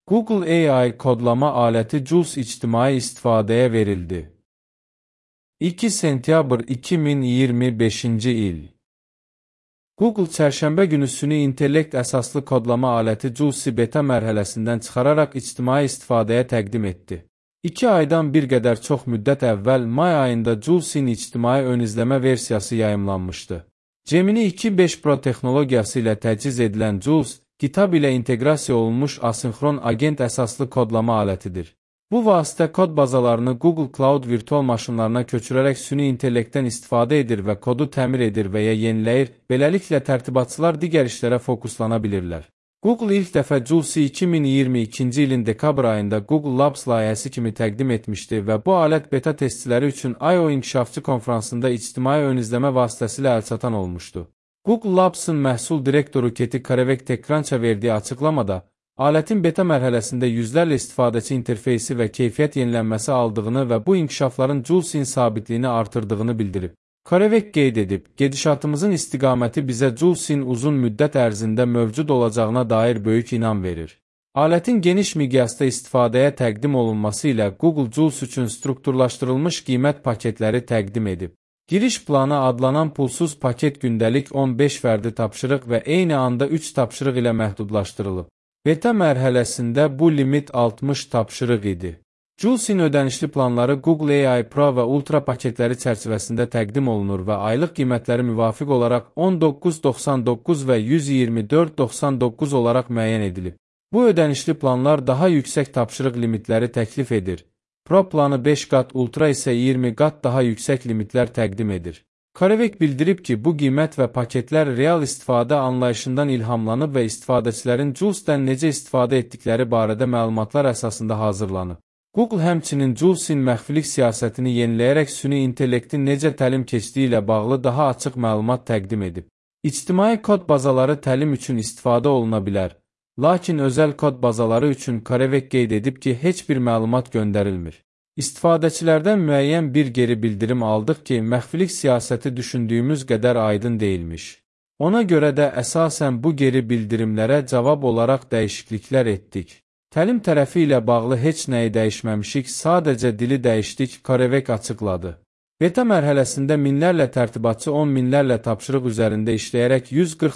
Google AI kodlama aləti JULS ictimai istifadəyə verildi. 2 sentyabr 2025-ci il. Google çərşənbə günü süni intellekt əsaslı kodlama aləti JULS-i beta mərhələsindən çıxararaq ictimai istifadəyə təqdim etdi. 2 aydan bir qədər çox müddət əvvəl may ayında JULS-in ictimai ön izləmə versiyası yayımlanmışdı. Gemini 2.5 Pro texnologiyası ilə təchiz edilən JULS, GitHub ilə inteqrasiya olunmuş asinxron agent əsaslı kodlama alətidir. Bu vasitə kod bazalarını Google Cloud virtual maşınlarına köçürərək süni intellektdən istifadə edir və kodu təmir edir və ya yeniləyir, beləliklə tərtibatçılar digər işlərə fokuslana bilirlər. Google ilk dəfə JULS-i 2022-ci ilin dekabr ayında Google Labs layihəsi kimi təqdim etmişdi və bu alət beta testçiləri üçün I/O inkişafçı konfransında ictimai ön izləmə vasitəsilə əlçatan olmuşdu. Google Labs-ın məhsul direktoru Keti Karevek TechCrunch-a verdiyi açıqlamada, alətin beta mərhələsində yüzlərlə istifadəçi interfeysi və keyfiyyət yenilənməsi aldığını və bu inkişafların JULS-in sabitliyini artırdığını bildirib. Karevek qeyd edib, gedişatımızın istiqaməti bizə JULS-in uzun müddət ərzində mövcud olacağına dair böyük inam verir. Alətin geniş miqyasda istifadəyə təqdim olunması ilə Google JULS üçün strukturlaşdırılmış qiymət paketləri təqdim edib. Giriş planı adlanan pulsuz paket gündəlik 15 fərdi tapşırıq və eyni anda 3 tapşırıq ilə məhdudlaşdırılıb. Beta mərhələsində bu limit 60 tapşırıq idi. JULS-in ödənişli planları Google AI Pro və Ultra paketləri çərçivəsində təqdim olunur və aylıq qiymətləri müvafiq olaraq $19.99 və $124.99 olaraq müəyyən edilib. Bu ödənişli planlar daha yüksək tapşırıq limitləri təklif edir. Pro planı 5 qat, Ultra isə 20 qat daha yüksək limitlər təqdim edir. Karevek bildirib ki, bu qiymət və paketlər real istifadə anlayışından ilhamlanıb və istifadəçilərin JULS-dən necə istifadə etdikləri barədə məlumatlar əsasında hazırlanıb. Google həmçinin JULS-in məxfilik siyasətini yeniləyərək süni intellektin necə təlim keçdiyi ilə bağlı daha açıq məlumat təqdim edib. İctimai kod bazaları təlim üçün istifadə oluna bilər. Lakin özəl kod bazaları üçün Karevek qeyd edib ki, heç bir məlumat göndərilmir. İstifadəçilərdən müəyyən bir geri bildirim aldıq ki, məxfilik siyasəti düşündüyümüz qədər aydın deyilmiş. Ona görə də əsasən bu geri bildirimlərə cavab olaraq dəyişikliklər etdik. Təlim tərəfi ilə bağlı heç nəyi dəyişməmişik, sadəcə dili dəyişdik, Karevek açıqladı. Beta mərhələsində minlərlə tərtibatçı 10 minlərlə tapşırıq üzərində işləyərək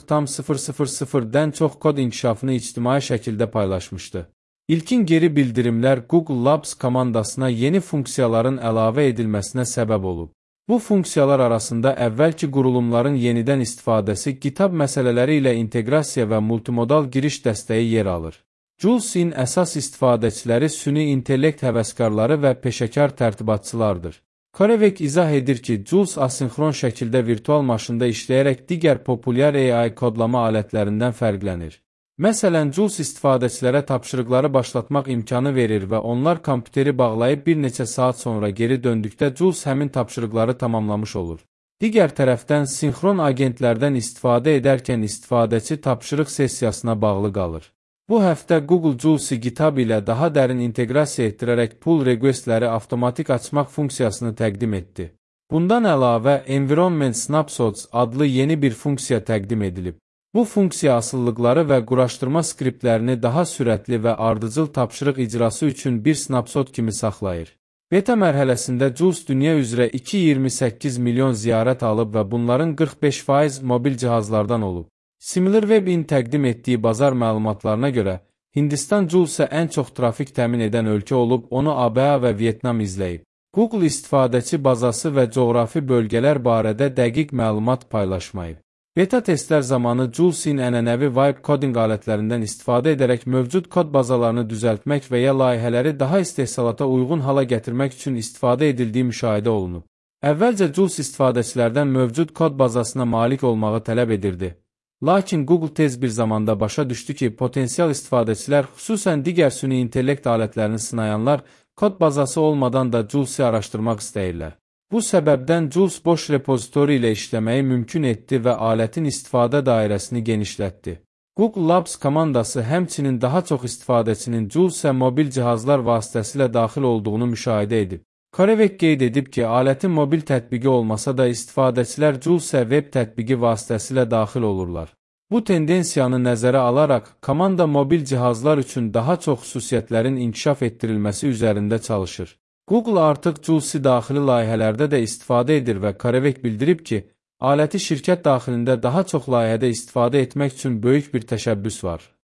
140,000-dən çox kod inkişafını ictimai şəkildə paylaşmışdı. İlkin geri bildirimlər Google Labs komandasına yeni funksiyaların əlavə edilməsinə səbəb olub. Bu funksiyalar arasında əvvəlki qurulumların yenidən istifadəsi, GitHub məsələləri ilə inteqrasiya və multimodal giriş dəstəyi yer alır. JULS-in əsas istifadəçiləri süni intellekt həvəskarları və peşəkar tərtibatçılardır. Karevek izah edir ki, JULS asinxron şəkildə virtual maşında işləyərək digər populyar AI kodlama alətlərindən fərqlənir. Məsələn, JULS istifadəçilərə tapşırıqları başlatmaq imkanı verir və onlar kompüteri bağlayıb bir neçə saat sonra geri döndükdə JULS həmin tapşırıqları tamamlamış olur. Digər tərəfdən, sinxron agentlərdən istifadə edərkən istifadəçi tapşırıq sessiyasına bağlı qalır. Bu həftə Google JULS-i GitHub ilə daha dərin inteqrasiya etdirərək pull requestləri avtomatik açmaq funksiyasını təqdim etdi. Bundan əlavə, Environment Snapshots adlı yeni bir funksiya təqdim edilib. Bu funksiya asıllıqları və quraşdırma skriptlərini daha sürətli və ardıcıl tapşırıq icrası üçün bir snapshot kimi saxlayır. Beta mərhələsində JULS dünya üzrə 2,28 milyon ziyarət alıb və bunların 45% mobil cihazlardan olub. SimilarWeb-in təqdim etdiyi bazar məlumatlarına görə, Hindistan JULS-a ən çox trafik təmin edən ölkə olub, onu ABA və Vyetnam izləyib. Google istifadəçi bazası və coğrafi bölgələr barədə dəqiq məlumat paylaşmayıb. Beta testlər zamanı JULS-in ənənəvi vibe coding alətlərindən istifadə edərək mövcud kod bazalarını düzəltmək və ya layihələri daha istehsalata uyğun hala gətirmək üçün istifadə edildiyi müşahidə olunub. Əvvəlcə JULS istifadəçilərdən mövcud kod bazasına malik olmağı tələb edirdi. Lakin Google tez bir zamanda başa düşdü ki, potensial istifadəçilər, xüsusən digər süni intellekt alətlərini sınayanlar, kod bazası olmadan da JULS-i araşdırmaq istəyirlər. Bu səbəbdən JULS boş repozitori ilə işləməyi mümkün etdi və alətin istifadə dairəsini genişlətdi. Google Labs komandası həmçinin daha çox istifadəçinin JULS-ə mobil cihazlar vasitəsilə daxil olduğunu müşahidə edib. Karevek qeyd edib ki, alətin mobil tətbiqi olmasa da istifadəçilər JULS-ə web tətbiqi vasitəsilə daxil olurlar. Bu tendensiyanı nəzərə alaraq, komanda mobil cihazlar üçün daha çox xüsusiyyətlərin inkişaf etdirilməsi üzərində çalışır. Google artıq Jules'i daxili layihələrdə də istifadə edir və CareVec bildirib ki, aləti şirkət daxilində daha çox layihədə istifadə etmək üçün böyük bir təşəbbüs var.